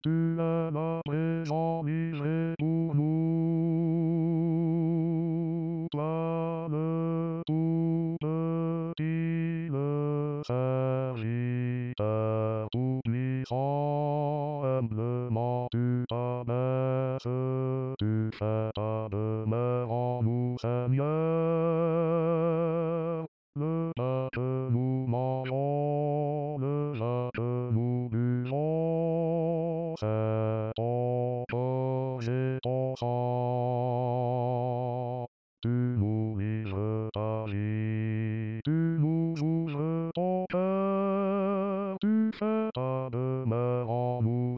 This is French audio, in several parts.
Tu es là présent, misé pour nous. Toi le tout petit, le serviteur tout puissant, humblement tu t'abaisses, tu fais ta demeure en nous, Seigneur. Le pain que nous mangeons, le vin que nous buvons, c'est ton corps et ton sang. Tu nous livres ta vie, tu nous ouvres ton cœur, tu fais ta demeure en nous,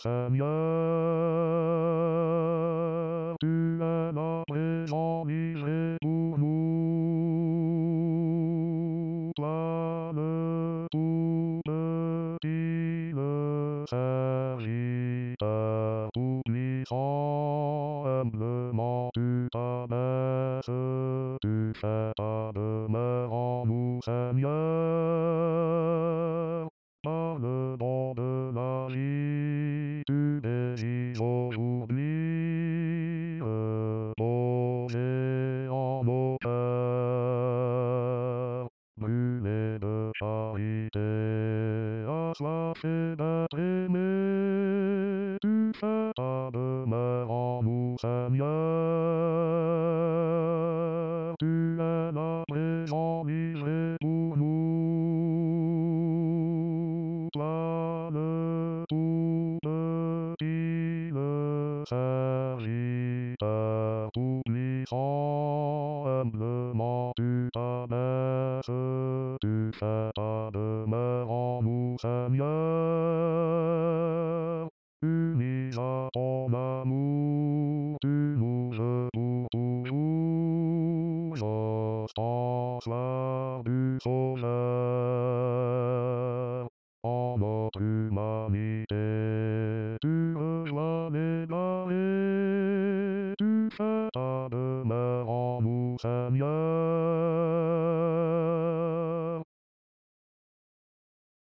Seigneur. Tu es là présent, livré pour nous. Toi le tout petit, le serviteur tout puissant, humblement tu t'abaisses, tu fais ta demeure en nous, Seigneur. Par le don de la vie, tu désirs aujourd'hui reposer en nos cœurs. Brûlés de charité, assoiffés d'être aimés, tu fais ta demeure en nous, Seigneur. Tu es là présent, livré pour nous. Toi le tout petit, le serviteur tout puissant, humblement tu t'abaisses, tu fais ta demeure en nous, Seigneur. Unis à ton amour, tu nous veux pour toujours, ostensoir du Sauveur. En notre humanité, tu rejoins les damnés, tu fais ta demeure en nous, Seigneur.